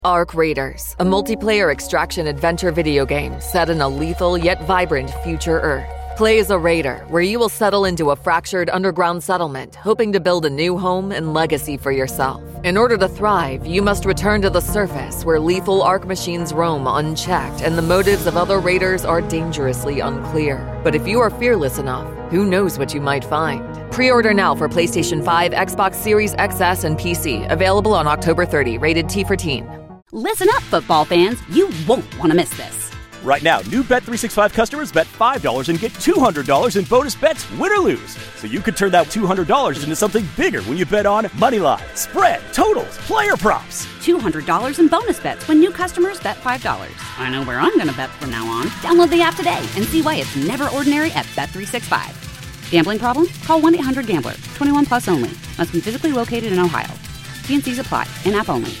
Arc Raiders, a multiplayer extraction adventure video game set in a lethal yet vibrant future Earth. Play as a raider, where you will settle into a fractured underground settlement, hoping to build a new home and legacy for yourself. In order to thrive, you must return to the surface, where lethal Arc machines roam unchecked, and the motives of other raiders are dangerously unclear. But if you are fearless enough, who knows what you might find? Pre-order now for PlayStation 5, Xbox Series XS, and PC. Available on October 30. Rated T for Teen. Listen up, football fans. You won't want to miss this. Right now, new Bet365 customers bet $5 and get $200 in bonus bets, win or lose. So you could turn that $200 into something bigger when you bet on moneyline, spread, totals, player props. $200 in bonus bets when new customers bet $5. I know where I'm going to bet from now on. Download the app today and see why it's never ordinary at Bet365. Gambling problem? Call 1-800-GAMBLER. 21 plus only. Must be physically located in Ohio. T&Cs apply. In-app only.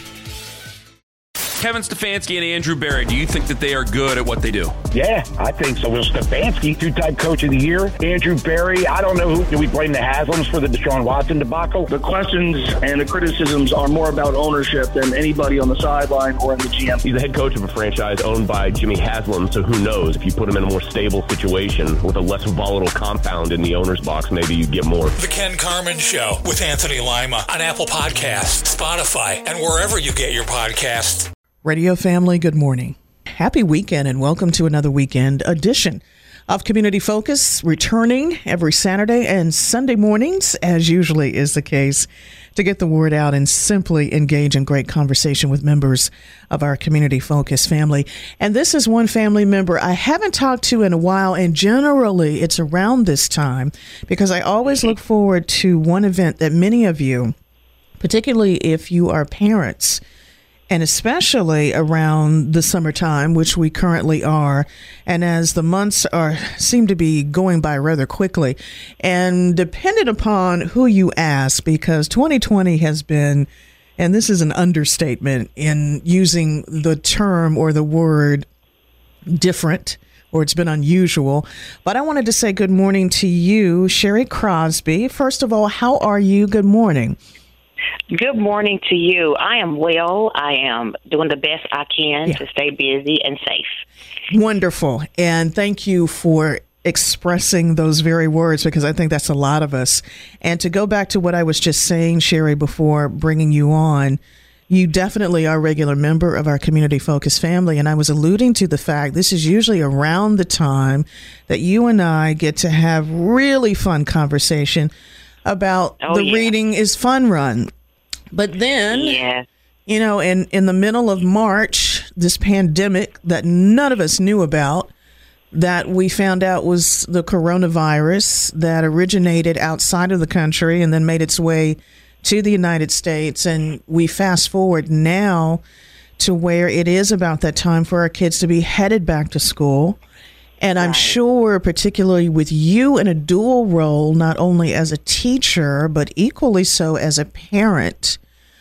Kevin Stefanski and Andrew Berry, do you think that they are good at what they do? Yeah, I think so. Will Stefanski, two-time coach of the year. Andrew Berry, I don't know who. Do we blame the Haslams for the Deshaun Watson debacle? The questions and the criticisms are more about ownership than anybody on the sideline or in the GM. He's the head coach of a franchise owned by Jimmy Haslam, so who knows? If you put him in a more stable situation with a less volatile compound in the owner's box, maybe you get more. The Ken Carman Show with Anthony Lima on Apple Podcasts, Spotify, and wherever you get your podcasts. Radio family, good morning. Happy weekend and welcome to another weekend edition of Community Focus, returning every Saturday and Sunday mornings, as usually is the case, to get the word out and simply engage in great conversation with members of our Community Focus family. And this is one family member I haven't talked to in a while, and generally it's around this time because I always look forward to one event that many of you, particularly if you are parents, and especially around the summertime, which we currently are, and as the months seem to be going by rather quickly, and dependent upon who you ask, because 2020 has been, and this is an understatement in using the term or the word different, or it's been unusual. But I wanted to say good morning to you, Sherry Crosby. First of all, how are you? Good morning. Good morning to you. I am well. I am doing the best I can to stay busy and safe. Wonderful. And thank you for expressing those very words, because I think that's a lot of us. And to go back to what I was just saying, Sherry, before bringing you on, you definitely are a regular member of our Community Focus family. And I was alluding to the fact this is usually around the time that you and I get to have really fun conversation about Reading is Fun run. But then, you know, in the middle of March, this pandemic that none of us knew about, that we found out was the coronavirus that originated outside of the country and then made its way to the United States. And we fast forward now to where it is about that time for our kids to be headed back to school. And I'm sure, particularly with you in a dual role, not only as a teacher, but equally so as a parent,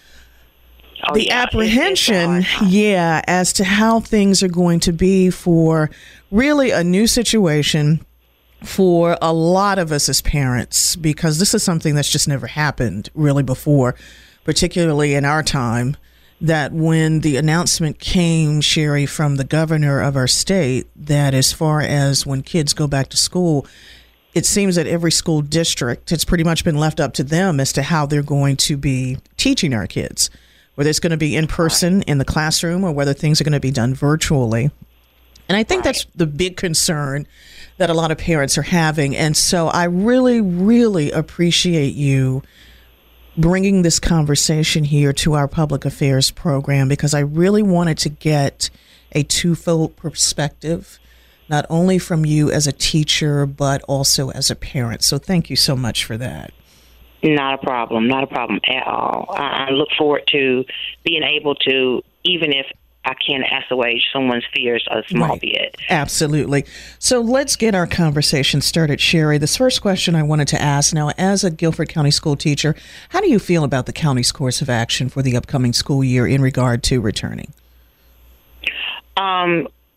the apprehension, as to how things are going to be for really a new situation for a lot of us as parents, because this is something that's just never happened really before, particularly in our time. That when the announcement came, Sherry, from the governor of our state, that as far as when kids go back to school, it seems that every school district, it's pretty much been left up to them as to how they're going to be teaching our kids, whether it's going to be in person in the classroom or whether things are going to be done virtually. And I think that's the big concern that a lot of parents are having. And so I really, really appreciate you bringing this conversation here to our public affairs program, because I really wanted to get a twofold perspective, not only from you as a teacher, but also as a parent. So thank you so much for that. Not a problem at all. I look forward to being able to, even if I can assuage someone's fears a small bit. Absolutely. So let's get our conversation started, Sherry. This first question I wanted to ask now, as a Guilford County school teacher, how do you feel about the county's course of action for the upcoming school year in regard to returning? I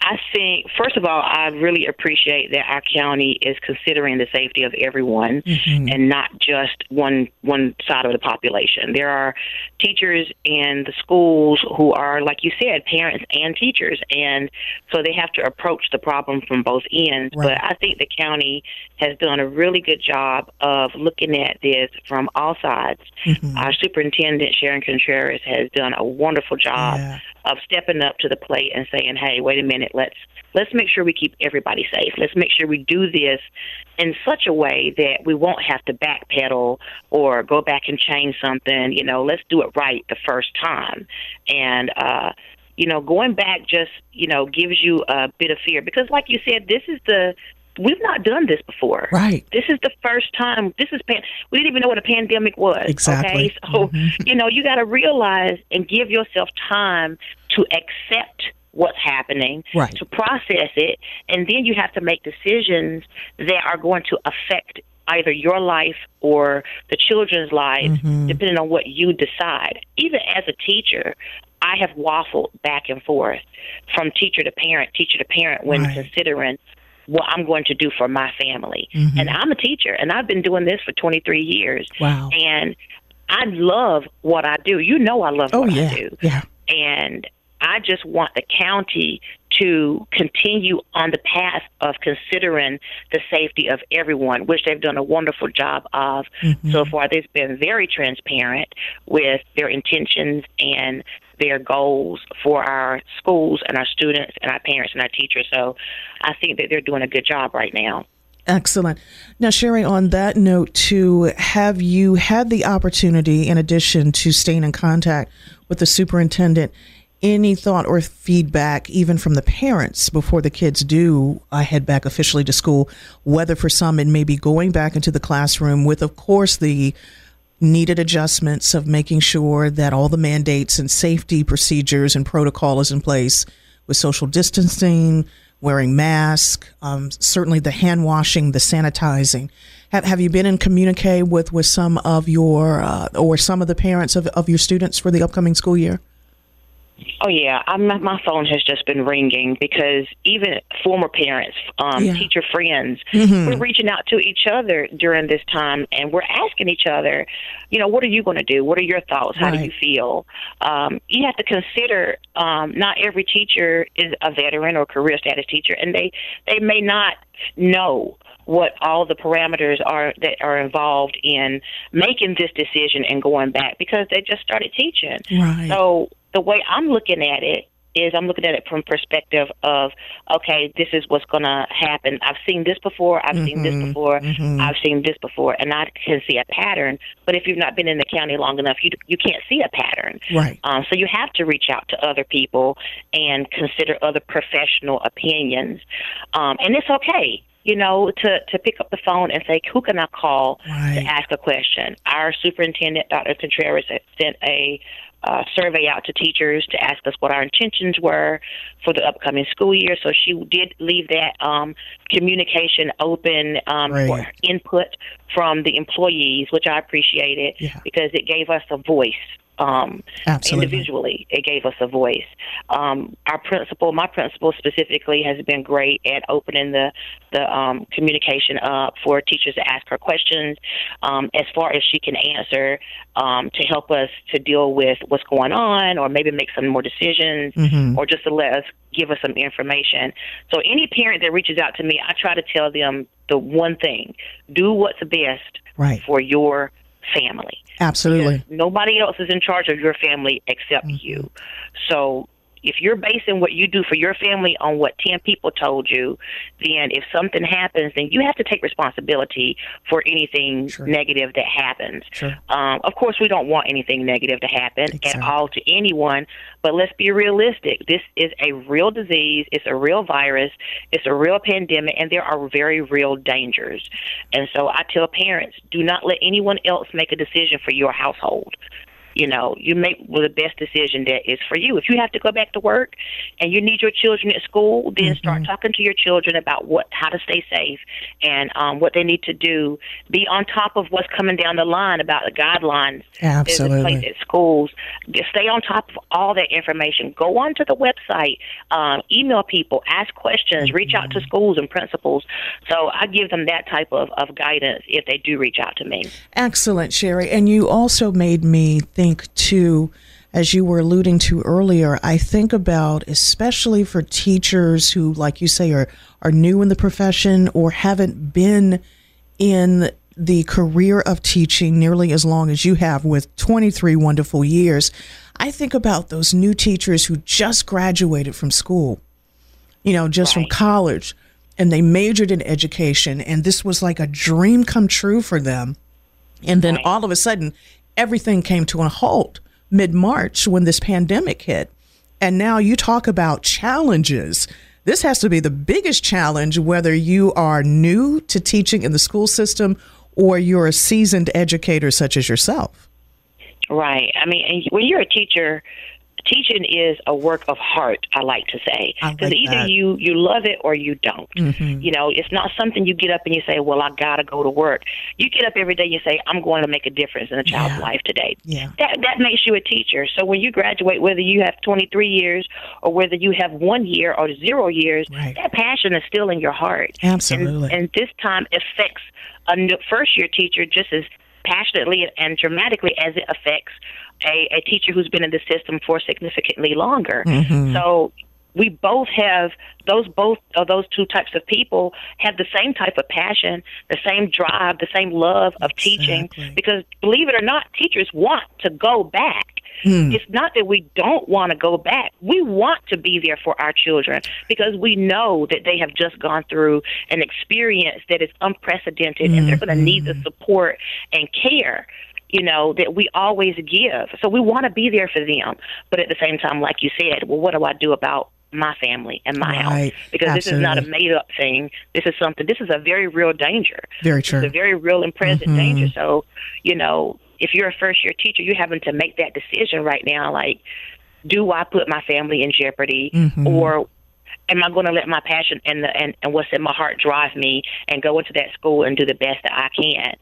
I think, first of all, I really appreciate that our county is considering the safety of everyone and not just one side of the population. There are teachers in the schools who are, like you said, parents and teachers, and so they have to approach the problem from both ends. Right. But I think the county has done a really good job of looking at this from all sides. Our superintendent, Sharon Contreras, has done a wonderful job of stepping up to the plate and saying, hey, wait a minute, let's make sure we keep everybody safe. Let's make sure we do this in such a way that we won't have to backpedal or go back and change something. You know, let's do it right the first time. And, you know, going back just, you know, gives you a bit of fear because, like you said, we've not done this before. Right. This is the first time. We didn't even know what a pandemic was. Exactly. Okay? So, you know, you got to realize and give yourself time to accept what's happening, to process it, and then you have to make decisions that are going to affect either your life or the children's lives, depending on what you decide. Even as a teacher, I have waffled back and forth from teacher to parent when considering what I'm going to do for my family. And I'm a teacher, and I've been doing this for 23 years. Wow. And I love what I do. You know I love what I do. Yeah. And I just want the county to continue on the path of considering the safety of everyone, which they've done a wonderful job of so far. They've been very transparent with their intentions and their goals for our schools and our students and our parents and our teachers. So I think that they're doing a good job right now. Excellent. Now, Sherry, on that note, too, have you had the opportunity, in addition to staying in contact with the superintendent, any thought or feedback, even from the parents, before the kids do head back officially to school, whether for some it may be going back into the classroom with, of course, the needed adjustments of making sure that all the mandates and safety procedures and protocol is in place with social distancing, wearing masks, certainly the hand washing, the sanitizing. Have you been in communique with some of your or some of the parents of your students for the upcoming school year? Oh, yeah. My phone has just been ringing because even former parents, teacher friends, we're reaching out to each other during this time, and we're asking each other, you know, what are you going to do? What are your thoughts? How do you feel? You have to consider not every teacher is a veteran or career status teacher, and they may not know what all the parameters are that are involved in making this decision and going back because they just started teaching. Right. So the way I'm looking at it is I'm looking at it from perspective of, okay, this is what's going to happen. I've seen this before. I've seen this before. I've seen this before, and I can see a pattern. But if you've not been in the county long enough, you can't see a pattern. Right. So you have to reach out to other people and consider other professional opinions. And it's okay, you know, to pick up the phone and say, who can I call to ask a question? Our superintendent, Dr. Contreras, sent a survey out to teachers to ask us what our intentions were for the upcoming school year. So she did leave that communication open for input from the employees, which I appreciated because it gave us a voice. Individually, it gave us a voice. My principal specifically, has been great at opening the communication up for teachers to ask her questions as far as she can answer to help us to deal with what's going on or maybe make some more decisions or just to let us give us some information. So any parent that reaches out to me, I try to tell them the one thing: do what's best for your family. Absolutely. Because nobody else is in charge of your family except you. So if you're basing what you do for your family on what 10 people told you, then if something happens, then you have to take responsibility for anything negative that happens. Of course, we don't want anything negative to happen at all to anyone, but let's be realistic. This is a real disease. It's a real virus. It's a real pandemic, and there are very real dangers. And so I tell parents, do not let anyone else make a decision for your household. you make the best decision that is for you. If you have to go back to work and you need your children at school, then start talking to your children about how to stay safe and what they need to do. Be on top of what's coming down the line about the guidelines that is in place at schools. Just stay on top of all that information. Go onto the website, email people, ask questions, reach out to schools and principals. So I give them that type of guidance if they do reach out to me. Excellent, Sherry. And you also made me think too, as you were alluding to earlier, I think about, especially for teachers who, like you say, are new in the profession or haven't been in the career of teaching nearly as long as you have, with 23 wonderful years. I think about those new teachers who just graduated from school, from college, and they majored in education, and this was like a dream come true for them. And then all of a sudden, everything came to a halt mid-March when this pandemic hit. And now you talk about challenges. This has to be the biggest challenge, whether you are new to teaching in the school system or you're a seasoned educator such as yourself. Right. I mean, and when you're a teacher, teaching is a work of heart, I like to say. Because either you love it or you don't. It's not something you get up and you say, well, I got to go to work. You get up every day and you say, I'm going to make a difference in a child's life today. That makes you a teacher. So when you graduate, whether you have 23 years or whether you have 1 year or 0 years, that passion is still in your heart. Absolutely. And this time affects a first-year teacher just as passionately and dramatically as it affects a teacher who's been in the system for significantly longer. So we both have both of those two types of people have the same type of passion, the same drive, the same love of teaching, because believe it or not, teachers want to go back. It's not that we don't want to go back. We want to be there for our children because we know that they have just gone through an experience that is unprecedented and they're going to need the support and care that we always give. So we want to be there for them. But at the same time, like you said, well, what do I do about my family and my house? Because this is not a made-up thing. This is a very real danger. Very true. It's a very real and present danger. So, if you're a first-year teacher, you're having to make that decision right now, like, do I put my family in jeopardy or am I going to let my passion and what's in my heart drive me and go into that school and do the best that I can?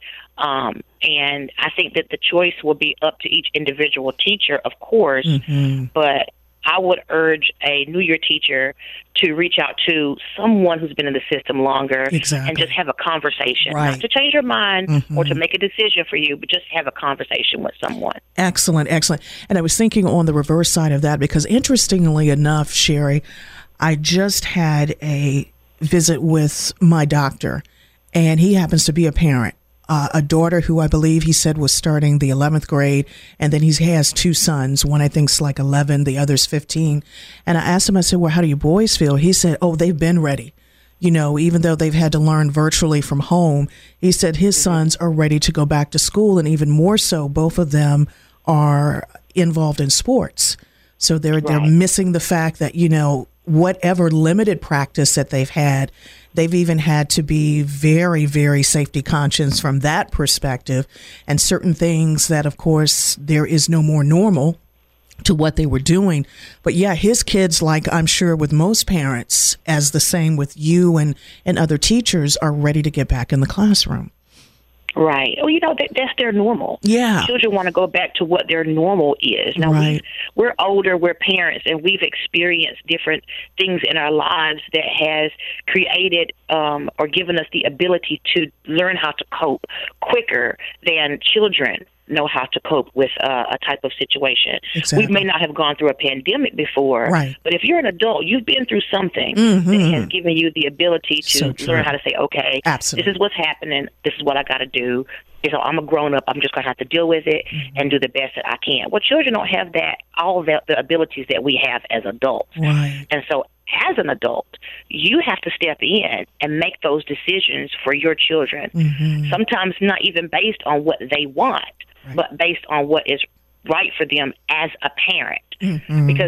And I think that the choice will be up to each individual teacher, of course, but I would urge a New Year teacher to reach out to someone who's been in the system longer and just have a conversation. Not to change your mind or to make a decision for you, but just have a conversation with someone. Excellent. And I was thinking on the reverse side of that, because interestingly enough, Sherry, I just had a visit with my doctor, and he happens to be a parent. A daughter who I believe he said was starting the 11th grade, and then he has two sons. One I think's like 11, the other's 15. And I asked him, I said, well, how do you boys feel? He said, oh, they've been ready. Even though they've had to learn virtually from home, he said his sons are ready to go back to school, and even more so, both of them are involved in sports. So they're missing the fact that, whatever limited practice that they've had, they've even had to be very, very safety conscious from that perspective, and certain things that, of course, there is no more normal to what they were doing. But yeah, his kids, like I'm sure with most parents, as the same with you and other teachers, are ready to get back in the classroom. Right. Well, that's their normal. Yeah. Children want to go back to what their normal is. Now, we're older, we're parents, and we've experienced different things in our lives that has created or given us the ability to learn how to cope quicker than children know how to cope with a type of situation. We may not have gone through a pandemic before, but if you're an adult, you've been through something that has given you the ability to learn how to say, okay, this is what's happening, this is what I got to do. I'm a grown-up, I'm just going to have to deal with it and do the best that I can. Well, children don't have all the abilities that we have as adults. And so as an adult, you have to step in and make those decisions for your children, sometimes not even based on what they want, but based on what is right for them as a parent. Because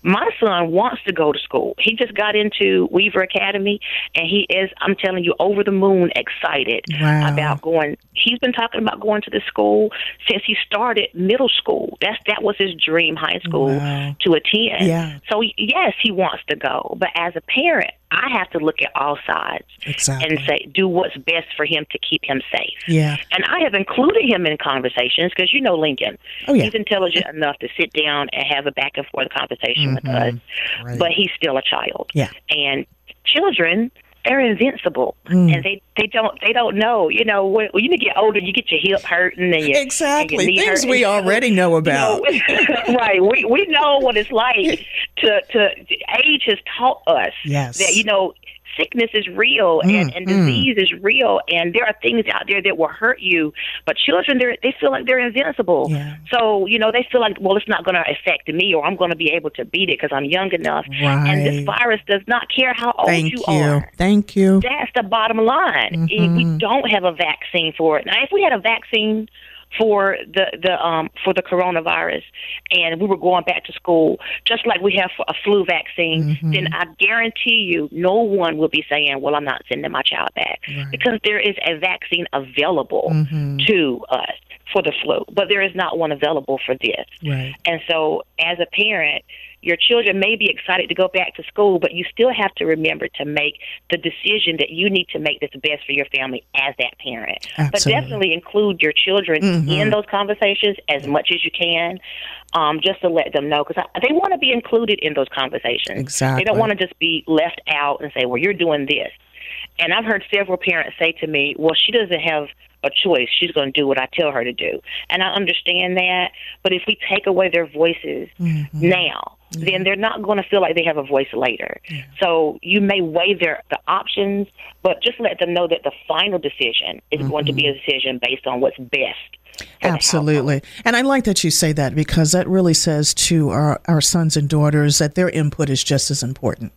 My son wants to go to school. He just got into Weaver Academy, and he is, I'm telling you, over the moon excited about going. He's been talking about going to the school since he started middle school. That was his dream, high school to attend. Yeah. So, yes, he wants to go. But as a parent, I have to look at all sides and say, do what's best for him to keep him safe. Yeah. And I have included him in conversations because, you know, Lincoln, he's intelligent enough to sit down and have a back and forth conversation with us, but he's still a child. Yeah. And children, they're invincible, and they don't know. You know, when you get older, you get your hip hurting and your exactly and your knee things hurting. we already know about. You know, right? We know what it's like to age has taught us that, you know, sickness is real and disease is real, and there are things out there that will hurt you. But children, they feel like they're invincible. Yeah. So, you know, they feel like, well, it's not going to affect me, or I'm going to be able to beat it because I'm young enough. Right. And this virus does not care how old you are. Thank you. That's the bottom line. We don't have a vaccine for it. Now, if we had a vaccine for the coronavirus, and we were going back to school, just like we have for a flu vaccine, then I guarantee you no one will be saying, well, I'm not sending my child back, because there is a vaccine available to us for the flu, but there is not one available for this. Right. And so as a parent, your children may be excited to go back to school, but you still have to remember to make the decision that you need to make that's best for your family as that parent. Absolutely. But definitely include your children in those conversations as much as you can, just to let them know, because they want to be included in those conversations. Exactly. They don't want to just be left out and say, well, you're doing this. And I've heard several parents say to me, well, she doesn't have a choice. She's going to do what I tell her to do. And I understand that. But if we take away their voices now, then they're not going to feel like they have a voice later. Yeah. So you may weigh the options, but just let them know that the final decision is going to be a decision based on what's best. Absolutely. And I like that you say that, because that really says to our sons and daughters that their input is just as important.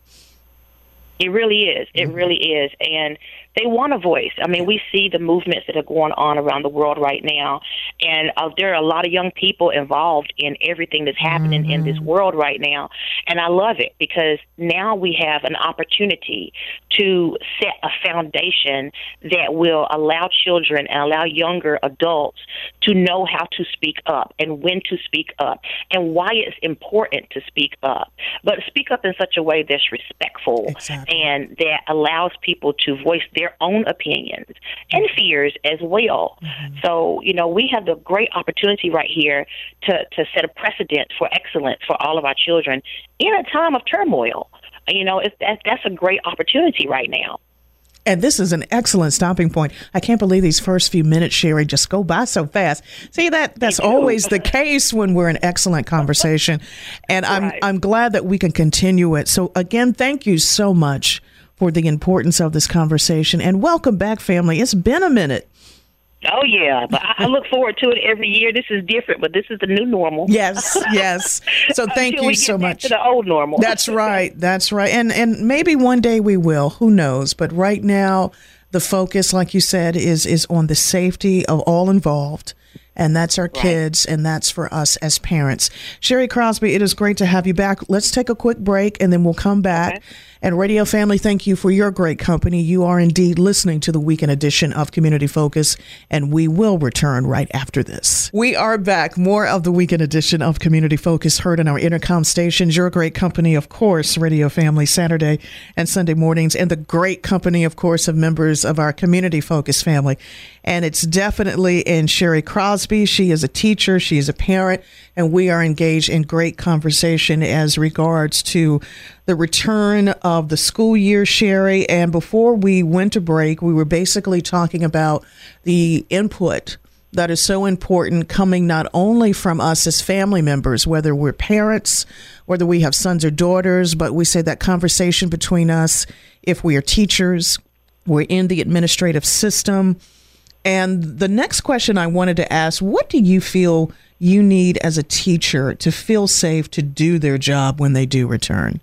It really is. It really is. And they want a voice. I mean, we see the movements that are going on around the world right now, and there are a lot of young people involved in everything that's happening in this world right now, and I love it, because now we have an opportunity to set a foundation that will allow children and allow younger adults to know how to speak up and when to speak up and why it's important to speak up, but speak up in such a way that's respectful and that allows people to voice their own opinions and fears as well. So, you know, we have the great opportunity right here to set a precedent for excellence for all of our children in a time of turmoil. You know, that's a great opportunity right now. And this is an excellent stopping point. I can't believe these first few minutes, Sherry, just go by so fast. See, that's always the case when we're in excellent conversation. And I'm glad that we can continue it. So again, thank you so much for the importance of this conversation. And welcome back, family. It's been a minute. Oh, yeah. But I look forward to it every year. This is different, but this is the new normal. Yes, yes. So thank you so much. To the old normal. That's right. That's right. And maybe one day we will. Who knows? But right now, the focus, like you said, is on the safety of all involved. And that's our kids, and that's for us as parents. Sherry Crosby, it is great to have you back. Let's take a quick break, and then we'll come back. Okay. And Radio Family, thank you for your great company. You are indeed listening to the weekend edition of Community Focus, and we will return right after this. We are back. More of the weekend edition of Community Focus heard on our intercom stations. Your great company, of course, Radio Family, Saturday and Sunday mornings, and the great company, of course, of members of our Community Focus family. And it's definitely in Sherry Crosby. She is a teacher. She is a parent. And we are engaged in great conversation as regards to the return of the school year, Sherry. And before we went to break, we were basically talking about the input that is so important coming not only from us as family members, whether we're parents, whether we have sons or daughters, but we say that conversation between us, if we are teachers, we're in the administrative system. And the next question I wanted to ask, what do you feel you need as a teacher to feel safe to do their job when they do return?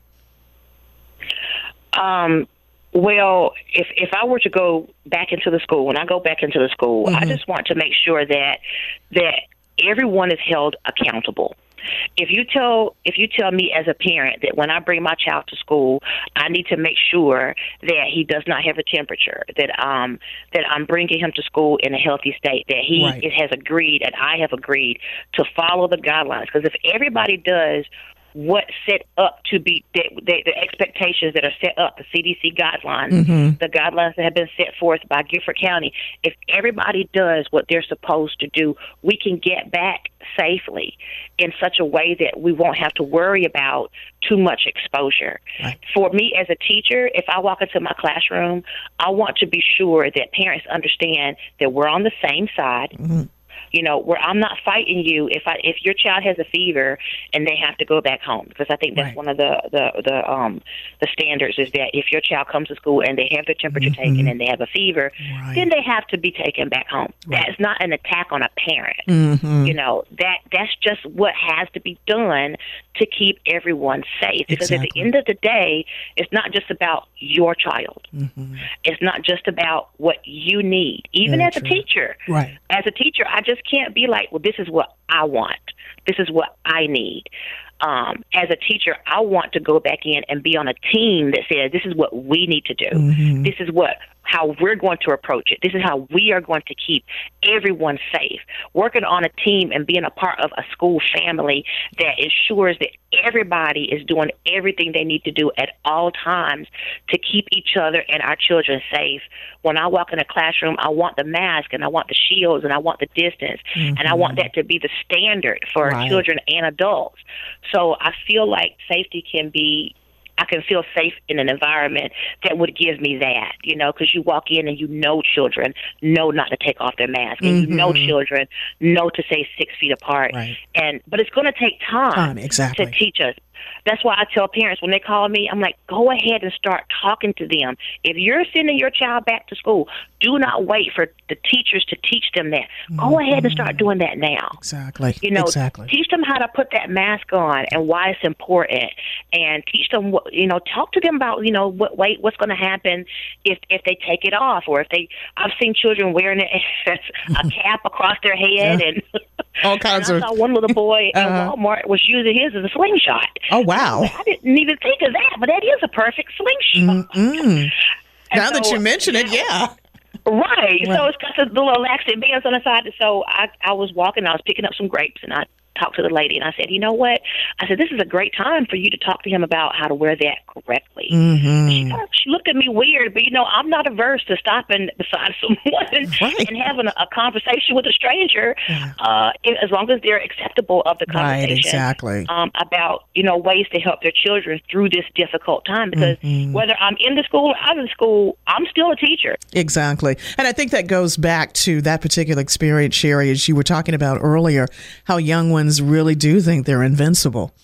Well, if I were to go back into the school, when I go back into the school, I just want to make sure that everyone is held accountable. If you tell me as a parent that when I bring my child to school, I need to make sure that he does not have a temperature, that I'm bringing him to school in a healthy state, that he has agreed and I have agreed to follow the guidelines. Because if everybody does what's set up to be the expectations that are set up, the CDC guidelines, the guidelines that have been set forth by Gifford County, if everybody does what they're supposed to do, we can get back safely in such a way that we won't have to worry about too much exposure. Right. For me as a teacher, if I walk into my classroom, I want to be sure that parents understand that we're on the same side. You know, where I'm not fighting you if your child has a fever and they have to go back home, because I think that's one of the standards is that if your child comes to school and they have their temperature taken and they have a fever, then they have to be taken back home. That's not an attack on a parent. You know, that's just what has to be done to keep everyone safe. Because at the end of the day, it's not just about your child. It's not just about what you need. Even as a teacher, as a teacher, I just can't be like, well, this is what I want. This is what I need. As a teacher, I want to go back in and be on a team that says, this is what we need to do. This is how we're going to approach it. This is how we are going to keep everyone safe. Working on a team and being a part of a school family that ensures that everybody is doing everything they need to do at all times to keep each other and our children safe. When I walk in a classroom, I want the mask and I want the shields and I want the distance and I want that to be the standard for children and adults. So I feel like safety I can feel safe in an environment that would give me that, you know, because you walk in and you know children know not to take off their mask, and you know children know to stay 6 feet apart. But it's going to take time to teach us. That's why I tell parents when they call me, I'm like, go ahead and start talking to them. If you're sending your child back to school, do not wait for the teachers to teach them that. Go ahead and start doing that now. You know, teach them how to put that mask on and why it's important, and teach them talk to them about, what's going to happen if they take it off, or I've seen children wearing a cap across their head and all kinds I saw one little boy at Walmart was using his as a slingshot. Oh, wow. I didn't even think of that, but that is a perfect slingshot. Now that you mention it, yeah. Right. So it's got the little elastic bands on the side. So I was walking, I was picking up some grapes, and I talked to the lady, and I said, you know what? I said, this is a great time for you to talk to him about how to wear that correctly. She looked at me weird, but, I'm not averse to stopping beside someone and having a conversation with a stranger, as long as they're acceptable of the conversation. About, ways to help their children through this difficult time. Because whether I'm in the school or out of the school, I'm still a teacher. Exactly. And I think that goes back to that particular experience, Sherry, as you were talking about earlier, how young ones really do think they're invincible.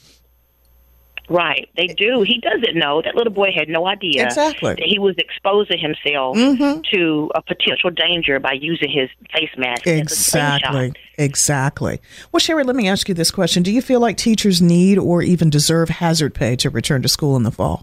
Right, they do. He doesn't know. That little boy had no idea that he was exposing himself to a potential danger by using his face mask. Exactly. Well, Sherry, let me ask you this question. Do you feel like teachers need or even deserve hazard pay to return to school in the fall?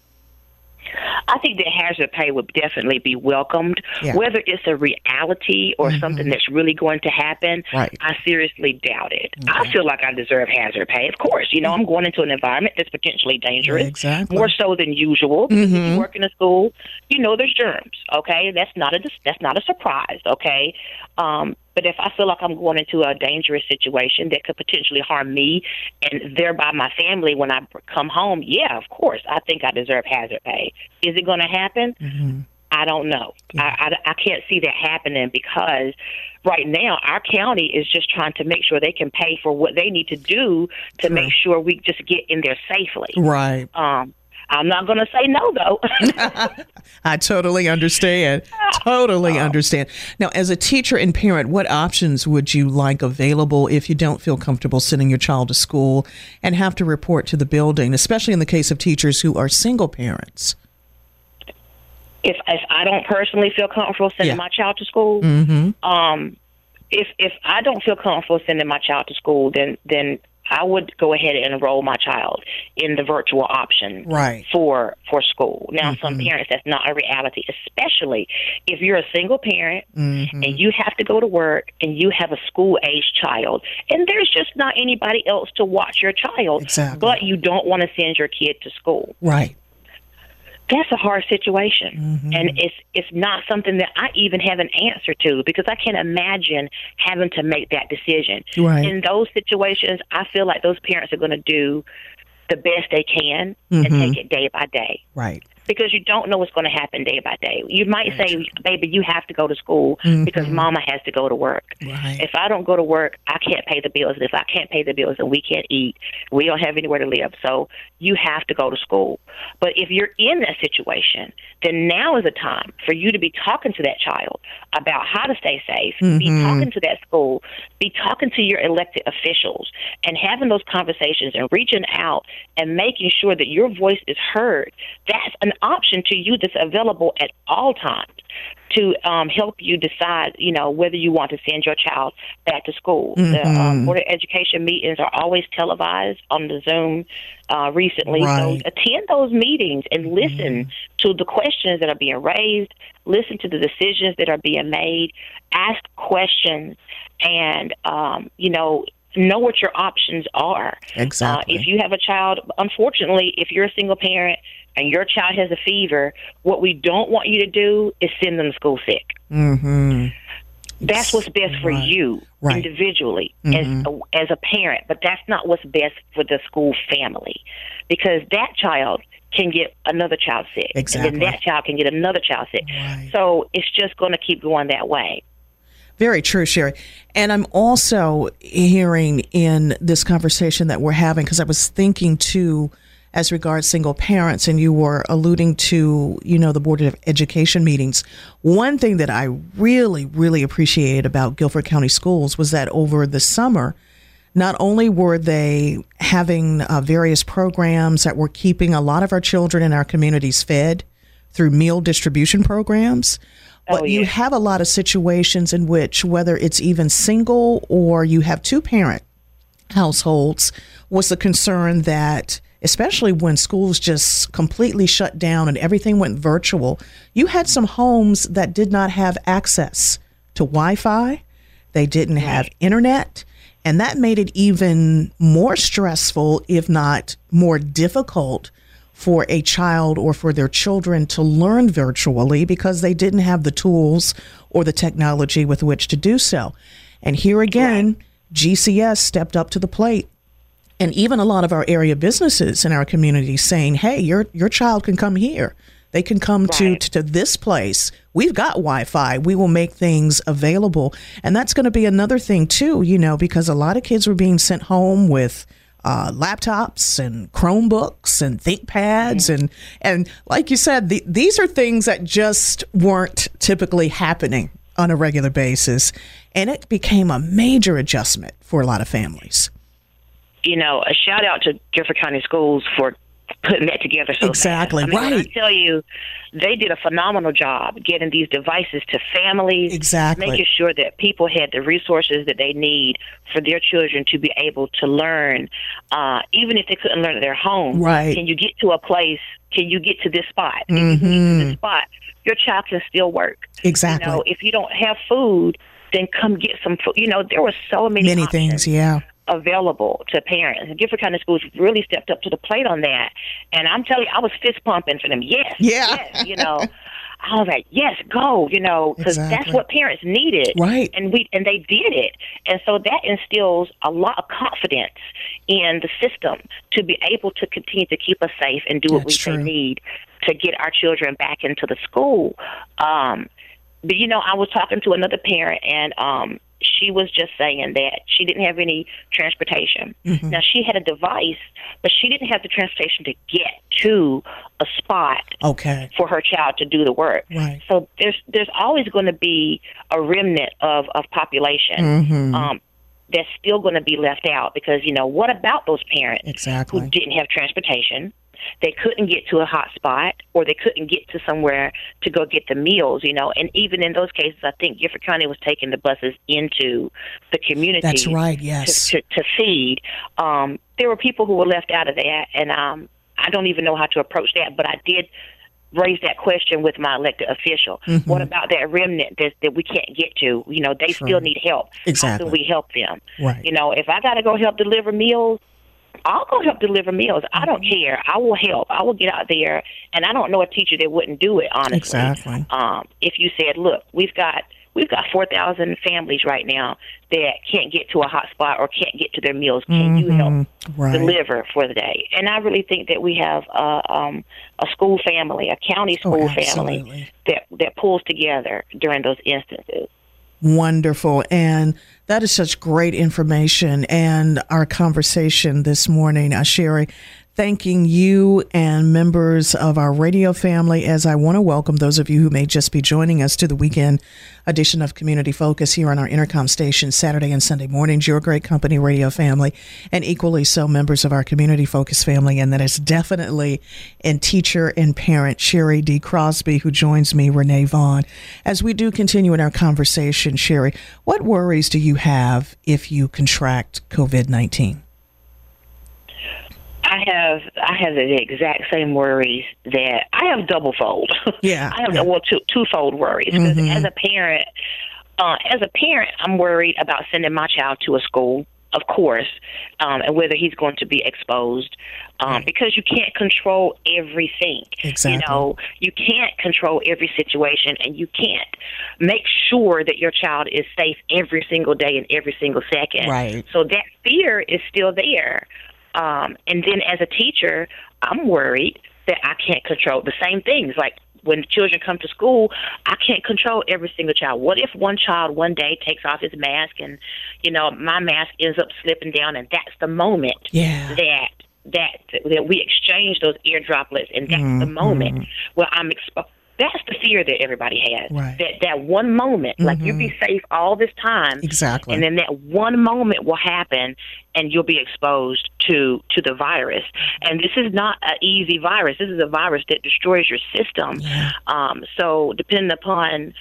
I think that hazard pay would definitely be welcomed. Whether it's a reality or something that's really going to happen, I seriously doubt it. I feel like I deserve hazard pay. Of course, I'm going into an environment that's potentially dangerous, more so than usual. If you work in a school, there's germs. Okay, that's not a surprise. Okay. But if I feel like I'm going into a dangerous situation that could potentially harm me and thereby my family when I come home, of course, I think I deserve hazard pay. Is it going to happen? I don't know. I can't see that happening because right now our county is just trying to make sure they can pay for what they need to do to make sure we just get in there safely. Right. I'm not going to say no, though. I totally understand. Understand. Now, as a teacher and parent, what options would you like available if you don't feel comfortable sending your child to school and have to report to the building, especially in the case of teachers who are single parents? If I don't personally feel comfortable sending my child to school, if I don't feel comfortable sending my child to school, then I would go ahead and enroll my child in the virtual option right. for school. Now, some parents, that's not a reality, especially if you're a single parent and you have to go to work and you have a school-aged child, and there's just not anybody else to watch your child, but you don't want to send your kid to school. Right. That's a hard situation, and it's not something that I even have an answer to, because I can't imagine having to make that decision. Right. In those situations, I feel like those parents are going to do the best they can and take it day by day. Right. Because you don't know what's going to happen day by day. You might say, baby, you have to go to school because mama has to go to work. Right. If I don't go to work, I can't pay the bills. And if I can't pay the bills, then we can't eat. We don't have anywhere to live. So you have to go to school. But if you're in that situation, then now is the time for you to be talking to that child about how to stay safe, be talking to that school, be talking to your elected officials, and having those conversations and reaching out and making sure that your voice is heard. That's an option to you that's available at all times to help you decide, whether you want to send your child back to school. The Board of Education meetings are always televised on the Zoom recently. Right. So attend those meetings and listen to the questions that are being raised, listen to the decisions that are being made, ask questions, and, know what your options are. Exactly. If you have a child, unfortunately, if you're a single parent and your child has a fever, what we don't want you to do is send them to school sick. That's what's best for you individually as a parent, but that's not what's best for the school family, because that child can get another child sick. Exactly. And then that child can get another child sick. Right. So it's just going to keep going that way. Very true, Sherry. And I'm also hearing in this conversation that we're having, because I was thinking too, as regards single parents, and you were alluding to, the Board of Education meetings. One thing that I really, really appreciated about Guilford County Schools was that over the summer, not only were they having various programs that were keeping a lot of our children in our communities fed through meal distribution programs, but you have a lot of situations in which, whether it's even single or you have two-parent households, was the concern that, especially when schools just completely shut down and everything went virtual, you had some homes that did not have access to Wi-Fi. They didn't have internet. And that made it even more stressful, if not more difficult, for a child or for their children to learn virtually, because they didn't have the tools or the technology with which to do so. And here again, GCS stepped up to the plate. And even a lot of our area businesses in our community saying, hey, your child can come here. They can come to this place. We've got Wi-Fi. We will make things available. And that's going to be another thing, too, because a lot of kids were being sent home with laptops and Chromebooks and ThinkPads. And like you said, these are things that just weren't typically happening on a regular basis. And it became a major adjustment for a lot of families. A shout out to Guilford County Schools for putting that together so exactly fast. When I tell you, they did a phenomenal job getting these devices to families, making sure that people had the resources that they need for their children to be able to learn, even if they couldn't learn at their home. Right. Can you get to a place? Can you get to this spot? If you can get to this spot, your child can still work. Exactly. If you don't have food, then come get some food. There were so many things, available to parents. And Guilford County Schools really stepped up to the plate on that. And I'm telling you, I was fist pumping for them. Yes. I was like, yes, go, because that's what parents needed. Right. And they did it. And so that instills a lot of confidence in the system to be able to continue to keep us safe and do what we need to get our children back into the school. But, I was talking to another parent, and she was just saying that she didn't have any transportation. Now, she had a device, but she didn't have the transportation to get to a spot for her child to do the work. Right. So there's always going to be a remnant of population that's still going to be left out, because, what about those parents who didn't have transportation? they couldn't get to a hot spot or they couldn't get to somewhere to go get the meals, and even in those cases, I think Gifford County was taking the buses into the community. That's right, yes. To feed. There were people who were left out of that, and I don't even know how to approach that, but I did raise that question with my elected official. Mm-hmm. What about that remnant that we can't get to? They still need help. Exactly. How can we help them? Right. If I got to go help deliver meals, I'll go help deliver meals. I don't care. I will help. I will get out there, and I don't know a teacher that wouldn't do it, honestly. Exactly. If you said, look, we've got 4,000 families right now that can't get to a hot spot or can't get to their meals. Can you help deliver for the day? And I really think that we have a school family, a county school family that pulls together during those instances. Wonderful. And that is such great information. And our conversation this morning, Sherry, thanking you and members of our radio family, as I want to welcome those of you who may just be joining us to the weekend edition of Community Focus here on our Intercom station Saturday and Sunday mornings, your great company radio family, and equally so members of our Community Focus family. And that is definitely in teacher and parent Sherry D. Crosby, who joins me, Renee Vaughn. As we do continue in our conversation, Sherry, what worries do you have if you contract COVID-19? I have the exact same worries that I have double-fold. Yeah. I have twofold worries. Because as a parent, I'm worried about sending my child to a school, of course, and whether he's going to be exposed, because you can't control everything. Exactly. You can't control every situation, and you can't make sure that your child is safe every single day and every single second. Right. So that fear is still there. And then as a teacher, I'm worried that I can't control the same things. Like when children come to school, I can't control every single child. What if one child one day takes off his mask and, my mask ends up slipping down, and that's the moment that we exchange those ear droplets, and that's the moment where I'm exposed. That's the fear that everybody has. Right. That one moment, like you'll be safe all this time. Exactly. And then that one moment will happen and you'll be exposed to the virus. And this is not an easy virus. This is a virus that destroys your system. Yeah. So depending upon,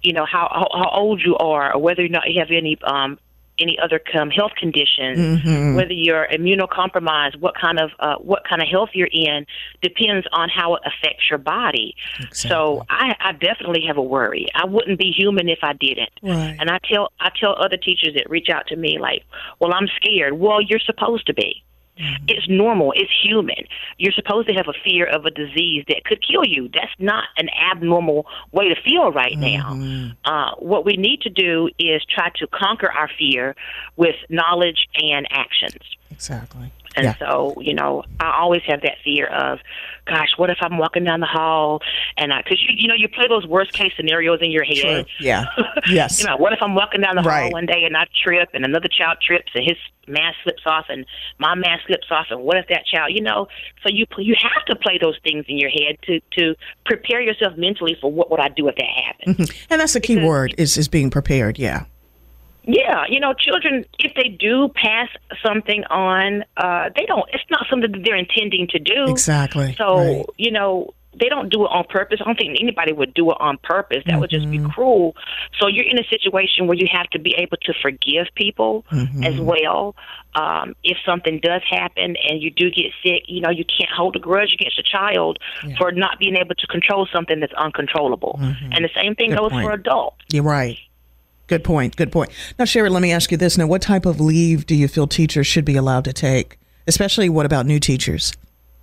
how old you are, or whether or not you have any other health conditions, whether you're immunocompromised, what kind of health you're in, depends on how it affects your body. Exactly. So I definitely have a worry. I wouldn't be human if I didn't. Right. And I tell other teachers that reach out to me like, well, I'm scared. Well, you're supposed to be. It's normal. It's human. You're supposed to have a fear of a disease that could kill you. That's not an abnormal way to feel right now. What we need to do is try to conquer our fear with knowledge and actions. Exactly. And so, I always have that fear of, gosh, what if I'm walking down the hall and because you play those worst case scenarios in your head. True. Yeah. Yes. What if I'm walking down the hall one day and I trip and another child trips and his mask slips off and my mask slips off, and what if that child, so you have to play those things in your head to prepare yourself mentally for what would I do if that happened. And that's the key word is being prepared. Yeah. Yeah, children, if they do pass something on, it's not something that they're intending to do. Exactly. So, they don't do it on purpose. I don't think anybody would do it on purpose. That would just be cruel. So you're in a situation where you have to be able to forgive people as well. If something does happen and you do get sick, you can't hold a grudge against a child for not being able to control something that's uncontrollable. And the same thing goes for adults. You're right. Good point. Now, Sherry, let me ask you this. Now, what type of leave do you feel teachers should be allowed to take? Especially, what about new teachers?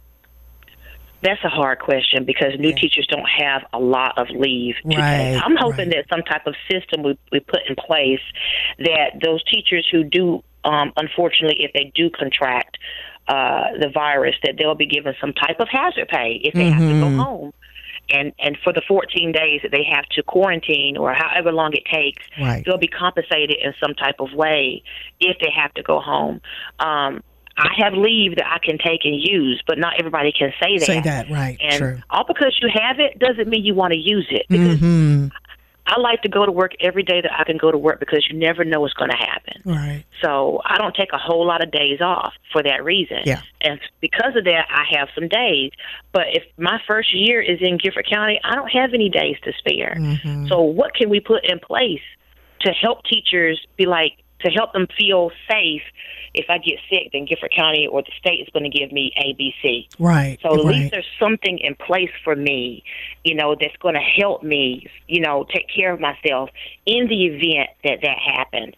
That's a hard question because new teachers don't have a lot of leave to take. I'm hoping that some type of system we put in place that those teachers who do, unfortunately, if they do contract the virus, that they'll be given some type of hazard pay if they have to go home. And for the 14 days that they have to quarantine or however long it takes, they'll be compensated in some type of way if they have to go home. I have leave that I can take and use, but not everybody can say that. Say that, right. And true. all because you have it doesn't mean you want to use it. Because I like to go to work every day that I can go to work because you never know what's going to happen. Right. So I don't take a whole lot of days off for that reason. Yeah. And because of that, I have some days. But if my first year is in Gifford County, I don't have any days to spare. Mm-hmm. So what can we put in place to help teachers to help them feel safe? If I get sick, then Gifford County or the state is going to give me ABC. Right. So at least there's something in place for me, that's going to help me, take care of myself in the event that happened.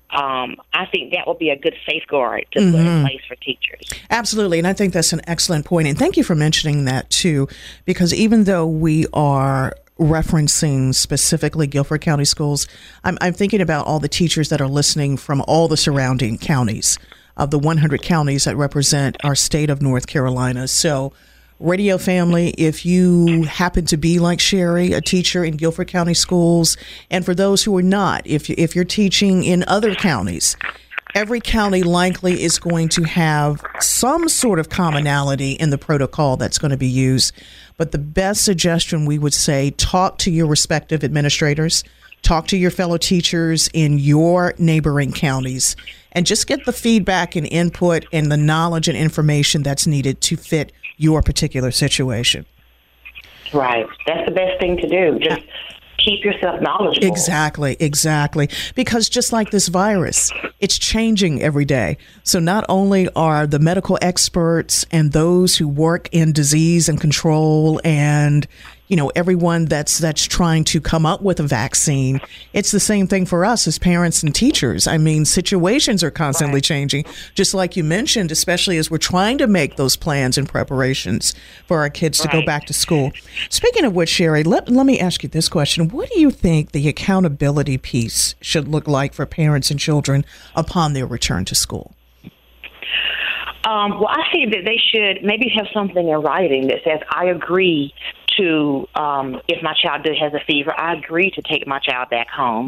I think that will be a good safeguard to put in place for teachers. Absolutely. And I think that's an excellent point. And thank you for mentioning that, too, because even though we are referencing specifically Guilford County schools, I'm thinking about all the teachers that are listening from all the surrounding counties of the 100 counties that represent our state of North Carolina. So, radio family, if you happen to be like Sherry, a teacher in Guilford County schools, and for those who are not, if you're teaching in other counties, every county likely is going to have some sort of commonality in the protocol that's going to be used. But the best suggestion, we would say, talk to your respective administrators, talk to your fellow teachers in your neighboring counties, and just get the feedback and input and the knowledge and information that's needed to fit your particular situation. Right. That's the best thing to do. Just keep yourself knowledgeable. Exactly. Because just like this virus, it's changing every day. So not only are the medical experts and those who work in disease and control and everyone that's trying to come up with a vaccine, it's the same thing for us as parents and teachers. I mean, situations are constantly changing, just like you mentioned, especially as we're trying to make those plans and preparations for our kids to go back to school. Speaking of which, Sherry, let me ask you this question. What do you think the accountability piece should look like for parents and children upon their return to school? Well, I think that they should maybe have something in writing that says, I agree to, if my child has a fever, I agree to take my child back home.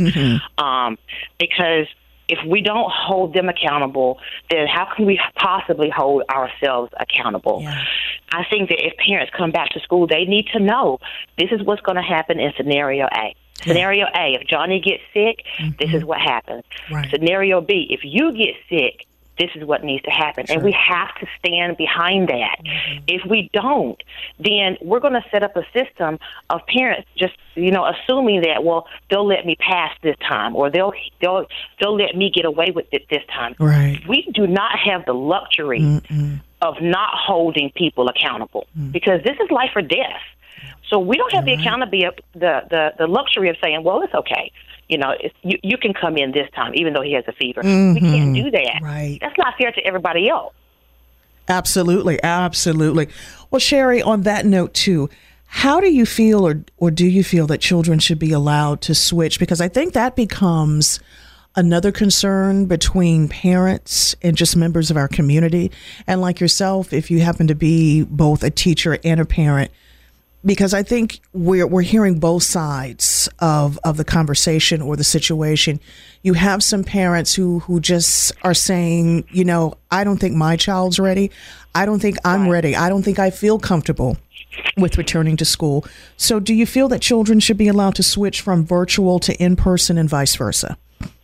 Because if we don't hold them accountable, then how can we possibly hold ourselves accountable? Yeah. I think that if parents come back to school, they need to know this is what's going to happen in scenario A. Scenario A, if Johnny gets sick, this is what happens. Right. Scenario B, if you get sick, this is what needs to happen. Sure. And we have to stand behind that. If we don't, then we're going to set up a system of parents just, assuming that, well, they'll let me pass this time, or they'll let me get away with it this time. Right. We do not have the luxury of not holding people accountable because this is life or death. So we don't have the accountability, the luxury of saying, well, it's okay. You can come in this time, even though he has a fever. We can't do that. Right. That's not fair to everybody else. Absolutely. Well, Sherry, on that note, too, how do you feel or do you feel that children should be allowed to switch? Because I think that becomes another concern between parents and just members of our community. And like yourself, if you happen to be both a teacher and a parent, because I think we're hearing both sides of the conversation or the situation. You have some parents who just are saying, I don't think my child's ready. I don't think I'm ready. I don't think I feel comfortable with returning to school. So do you feel that children should be allowed to switch from virtual to in-person and vice versa?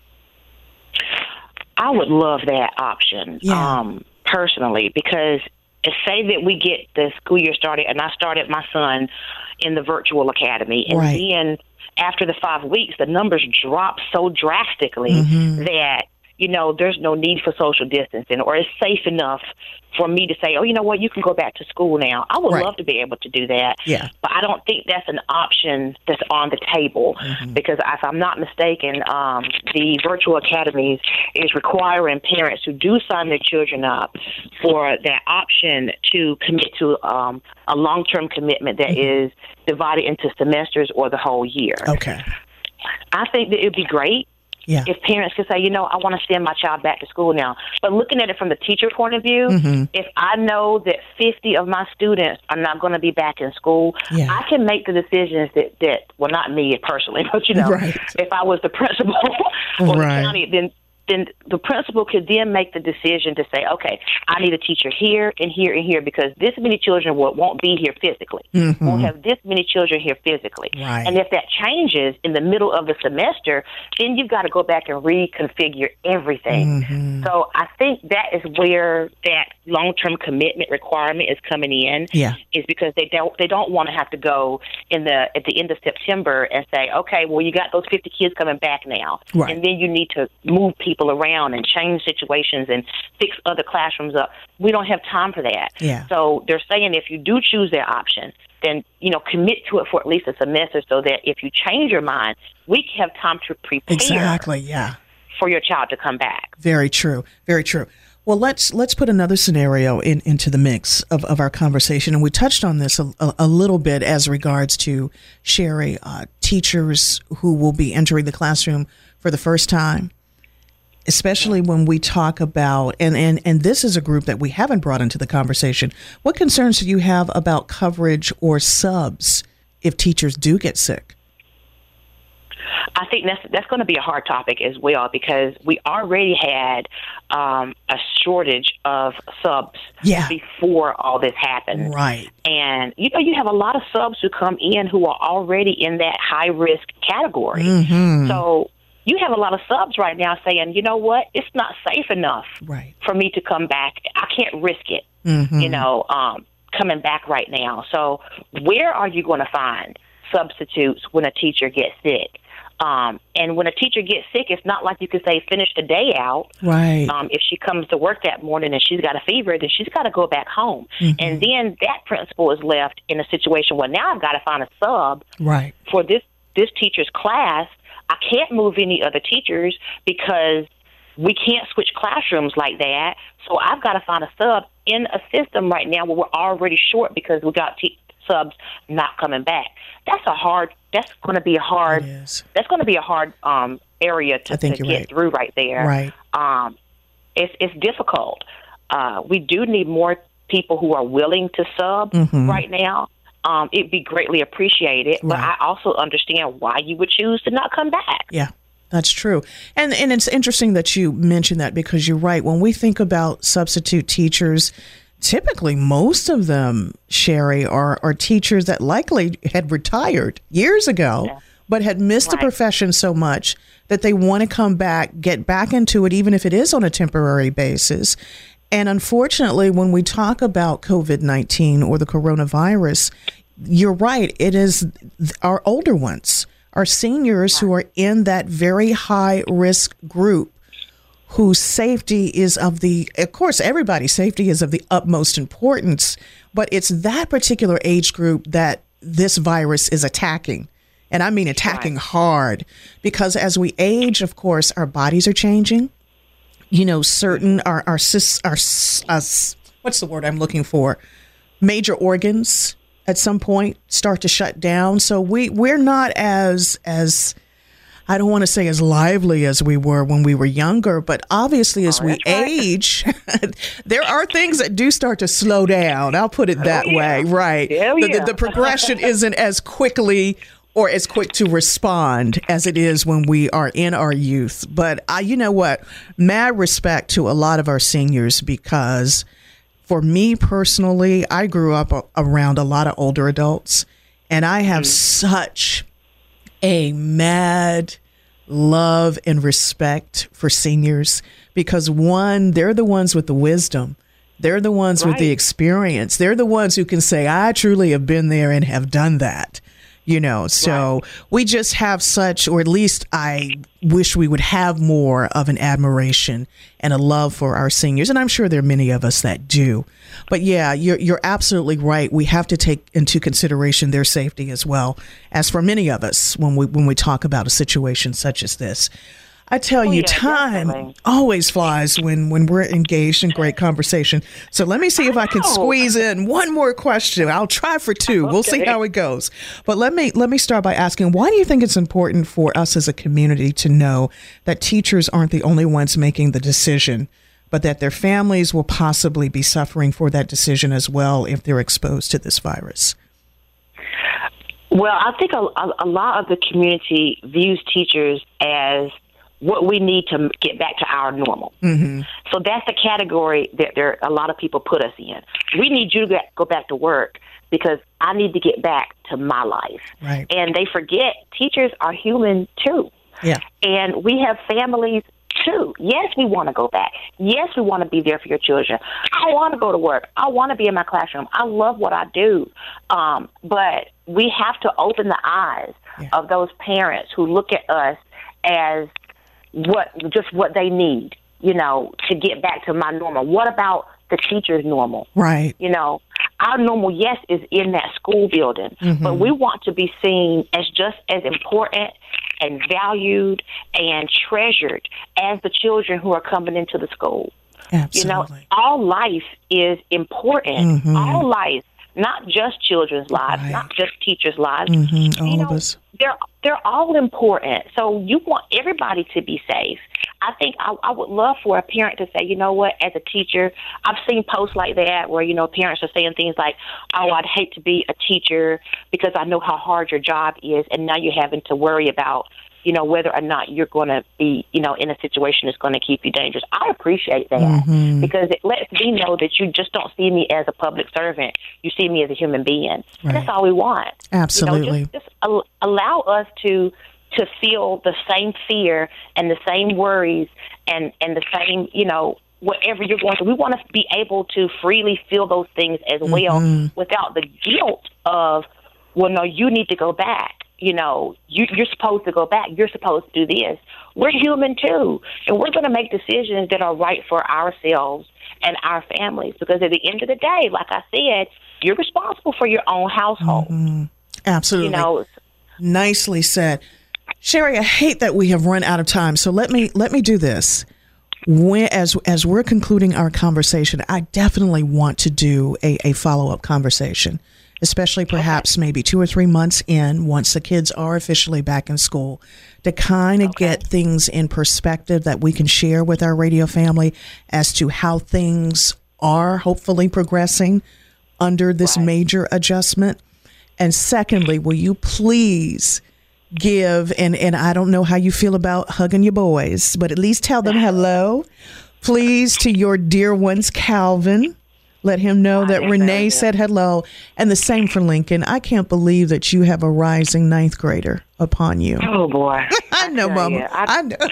I would love that option, personally, because say that we get the school year started, and I started my son in the virtual academy, and then after the 5 weeks, the numbers drop so drastically that, there's no need for social distancing, or it's safe enough for me to say, oh, you know what, you can go back to school now. I would love to be able to do that, but I don't think that's an option that's on the table, because if I'm not mistaken, the virtual academies is requiring parents who do sign their children up for that option to commit to a long-term commitment that is divided into semesters or the whole year. Okay. I think that it would be great if parents could say, I want to send my child back to school now. But looking at it from the teacher point of view, if I know that 50 of my students are not going to be back in school, I can make the decisions that well, not me personally, but, if I was the principal or the county, then then the principal could then make the decision to say, okay, I need a teacher here and here and here because this many children won't be here physically. Mm-hmm. Won't have this many children here physically. Right. And if that changes in the middle of the semester, then you've got to go back and reconfigure everything. Mm-hmm. So I think that is where that long-term commitment requirement is coming in. Yeah. Is because they don't want to have to go at the end of September and say, okay, well, you got those 50 kids coming back now. Right. And then you need to move people around and change situations and fix other classrooms up. We don't have time for that. Yeah. So they're saying if you do choose that option, then, commit to it for at least a semester so that if you change your mind, we have time to prepare Exactly, yeah. for your child to come back. Very true. Very true. Well, let's put another scenario into the mix of our conversation. And we touched on this a little bit as regards to, Sherry, teachers who will be entering the classroom for the first time, especially when we talk about, and this is a group that we haven't brought into the conversation. What concerns do you have about coverage or subs if teachers do get sick? I think that's going to be a hard topic as well because we already had a shortage of subs before all this happened. Right. And, you have a lot of subs who come in who are already in that high-risk category. Mm-hmm. So you have a lot of subs right now saying, you know what, it's not safe enough for me to come back. I can't risk it, coming back right now. So where are you going to find substitutes when a teacher gets sick? And when a teacher gets sick, it's not like you can say, finish the day out. Right. If she comes to work that morning and she's got a fever, then she's got to go back home. Mm-hmm. And then that principal is left in a situation where now I've got to find a sub for this teacher's class. I can't move any other teachers because we can't switch classrooms like that. So I've got to find a sub in a system right now where we're already short because we got subs not coming back. That's going to be a hard area to get through right there. Right. It's difficult. We do need more people who are willing to sub right now. It'd be greatly appreciated, but I also understand why you would choose to not come back. Yeah. That's true. And it's interesting that you mentioned that because you're right. When we think about substitute teachers, typically most of them, Sherry, are teachers that likely had retired years ago, but had missed the profession so much that they want to come back, get back into it, even if it is on a temporary basis. And unfortunately, when we talk about COVID-19 or the coronavirus, you're right. It is our older ones, our seniors who are in that very high risk group whose safety is of course, everybody's safety is of the utmost importance, but it's that particular age group that this virus is attacking. And I mean attacking hard because as we age, of course, our bodies are changing. Certain what's the word I'm looking for? Major organs at some point start to shut down. So we're not as I don't want to say as lively as we were when we were younger, but obviously as we age, there are things that do start to slow down. I'll put it that way. Right. The progression isn't as quickly or as quick to respond as it is when we are in our youth. But you know what? Mad respect to a lot of our seniors because for me personally, I grew up around a lot of older adults and I have such a mad love and respect for seniors because one, they're the ones with the wisdom. They're the ones with the experience. They're the ones who can say, I truly have been there and have done that. So we just have such, or at least I wish we would have more of an admiration and a love for our seniors. And I'm sure there are many of us that do. But yeah, you're absolutely right. We have to take into consideration their safety as well as for many of us when we talk about a situation such as this. I tell you, time definitely always flies when we're engaged in great conversation. So let me see if I can squeeze in one more question. I'll try for two. We'll see how it goes. But let me start by asking, why do you think it's important for us as a community to know that teachers aren't the only ones making the decision, but that their families will possibly be suffering for that decision as well if they're exposed to this virus? Well, I think a lot of the community views teachers as what we need to get back to our normal. Mm-hmm. So that's the category that a lot of people put us in. We need you to go back to work because I need to get back to my life. Right. And they forget teachers are human too. Yeah. And we have families too. Yes, we want to go back. Yes, we want to be there for your children. I want to go to work. I want to be in my classroom. I love what I do. But we have to open the eyes of those parents who look at us as what they need, to get back to my normal. What about the teacher's normal? Right. Our normal, yes, is in that school building, but we want to be seen as just as important and valued and treasured as the children who are coming into the school. Absolutely. All life is important. All life, not just children's lives, not just teachers' lives. All of us. They're all important. So you want everybody to be safe. I think I would love for a parent to say, you know what, as a teacher, I've seen posts like that where, parents are saying things like, oh, I'd hate to be a teacher because I know how hard your job is, and now you're having to worry about, whether or not you're going to be, in a situation that's going to keep you dangerous. I appreciate that because it lets me know that you just don't see me as a public servant. You see me as a human being. Right. And that's all we want. Absolutely. Just allow us to feel the same fear and the same worries and the same, whatever you're going through. We want to be able to freely feel those things as well without the guilt of, well, no, you need to go back. You're supposed to go back. You're supposed to do this. We're human too, and we're going to make decisions that are right for ourselves and our families, because at the end of the day, like I said, you're responsible for your own household. Absolutely. Nicely said. Sherry, I hate that we have run out of time, so let me do this. As we're concluding our conversation, I definitely want to do a follow-up conversation, especially perhaps maybe 2 or 3 months in, once the kids are officially back in school, to kind of get things in perspective that we can share with our radio family as to how things are hopefully progressing under this major adjustment. And secondly, will you please give, and I don't know how you feel about hugging your boys, but at least tell them hello, please, to your dear ones, Calvin. Let him know that Renee said hello. And the same for Lincoln. I can't believe that you have a rising 9th grader upon you. Oh, boy. I know, Mama. I know.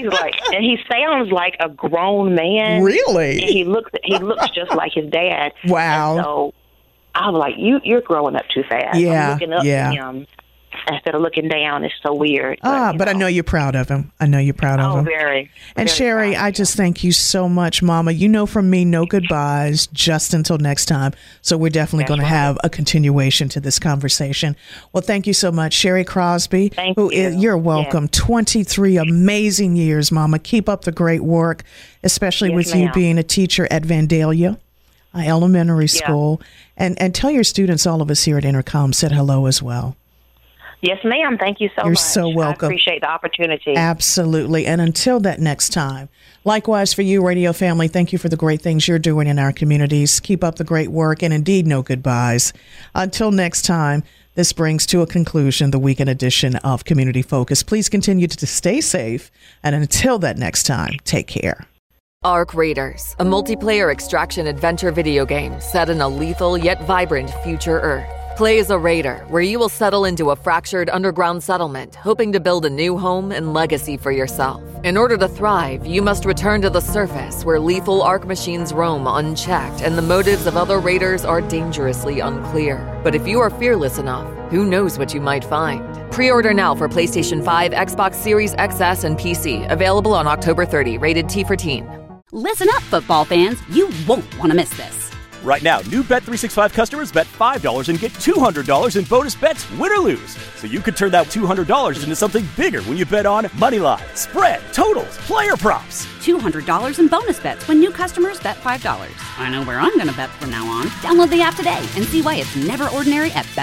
And he sounds like a grown man. Really? And he looks just like his dad. Wow. And so I'm like, you're growing up too fast. Yeah. I'm looking up to him instead of looking down. It's so weird. But I know you're proud of him. I know you're proud of him. Oh, very. And Sherry, I just thank you so much, Mama. From me, no goodbyes, just until next time. So we're definitely going to have a continuation to this conversation. Well, thank you so much, Sherry Crosby. Thank you. You're welcome. 23 amazing years, Mama. Keep up the great work, especially with you being a teacher at Vandalia Elementary School. And tell your students, all of us here at Intercom said hello as well. Yes, ma'am. Thank you so much. You're so welcome. I appreciate the opportunity. Absolutely. And until that next time, likewise for you, radio family, thank you for the great things you're doing in our communities. Keep up the great work, and indeed, no goodbyes. Until next time, this brings to a conclusion the weekend edition of Community Focus. Please continue to stay safe. And until that next time, take care. Arc Raiders, a multiplayer extraction adventure video game set in a lethal yet vibrant future Earth. Play as a raider, where you will settle into a fractured underground settlement, hoping to build a new home and legacy for yourself. In order to thrive, you must return to the surface, where lethal Arc machines roam unchecked and the motives of other raiders are dangerously unclear. But if you are fearless enough, who knows what you might find? Pre-order now for PlayStation 5, Xbox Series XS, and PC. Available on October 30, rated T for teen. Listen up, football fans. You won't want to miss this. Right now, new Bet365 customers bet $5 and get $200 in bonus bets, win or lose. So you could turn that $200 into something bigger when you bet on moneyline, spread, totals, player props. $200 in bonus bets when new customers bet $5. I know where I'm going to bet from now on. Download the app today and see why it's never ordinary at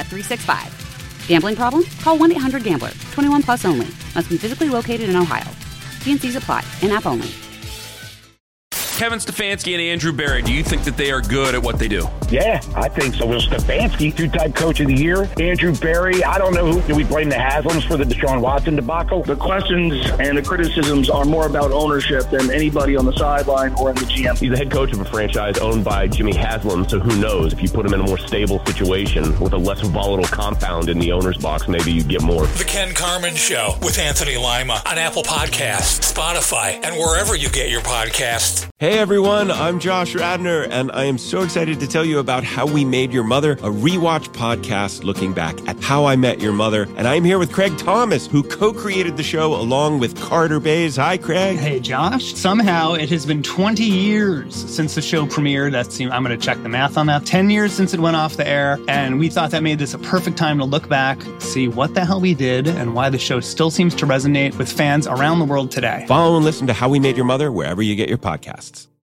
Bet365. Gambling problem? Call 1-800-GAMBLER. 21 plus only. Must be physically located in Ohio. T&Cs apply. In-app only. Kevin Stefanski and Andrew Berry, do you think that they are good at what they do? Yeah, I think so. Will Stefanski, two-time coach of the year. Andrew Berry, I don't know who. Do we blame the Haslams for the Deshaun Watson debacle? The questions and the criticisms are more about ownership than anybody on the sideline or in the GM. He's the head coach of a franchise owned by Jimmy Haslam, so who knows? If you put him in a more stable situation with a less volatile compound in the owner's box, maybe you get more. The Ken Carman Show with Anthony Lima on Apple Podcasts, Spotify, and wherever you get your podcasts. Hey everyone, I'm Josh Radnor, and I am so excited to tell you about How We Made Your Mother, a rewatch podcast looking back at How I Met Your Mother. And I'm here with Craig Thomas, who co-created the show along with Carter Bays. Hi, Craig. Hey, Josh. Somehow it has been 20 years since the show premiered. I'm going to check the math on that. 10 years since it went off the air, and we thought that made this a perfect time to look back, see what the hell we did, and why the show still seems to resonate with fans around the world today. Follow and listen to How We Made Your Mother wherever you get your podcasts.